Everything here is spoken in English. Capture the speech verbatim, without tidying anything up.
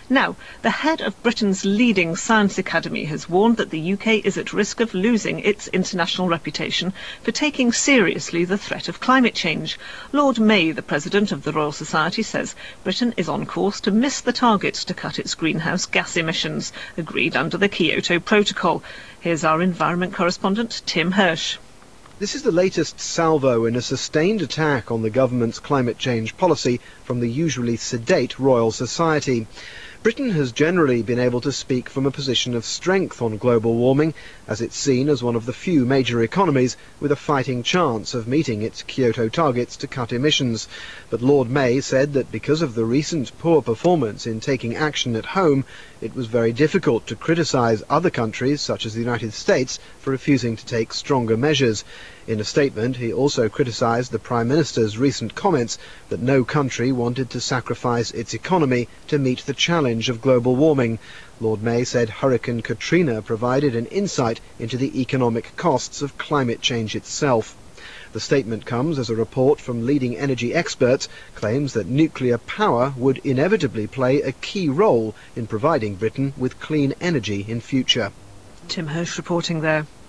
Now, the head of Britain's leading science academy has warned that the U K is at risk of losing its international reputation for taking seriously the threat of climate change. Lord May, the president of the Royal Society, says Britain is on course to miss the targets to cut its greenhouse gas emissions, agreed under the Kyoto Protocol. Here's our environment correspondent, Tim Hirsch. This is the latest salvo in a sustained attack on the government's climate change policy from the usually sedate Royal Society. Britain has generally been able to speak from a position of strength on global warming, as it's seen as one of the few major economies with a fighting chance of meeting its Kyoto targets to cut emissions. But Lord May said that because of the recent poor performance in taking action at home, it was very difficult to criticise other countries, such as the United States, for refusing to take stronger measures. In a statement, he also criticised the Prime Minister's recent comments that no country wanted to sacrifice its economy to meet the challenge of global warming. Lord May said Hurricane Katrina provided an insight into the economic costs of climate change itself. The statement comes as a report from leading energy experts claims that nuclear power would inevitably play a key role in providing Britain with clean energy in future. Tim Hirsch reporting there.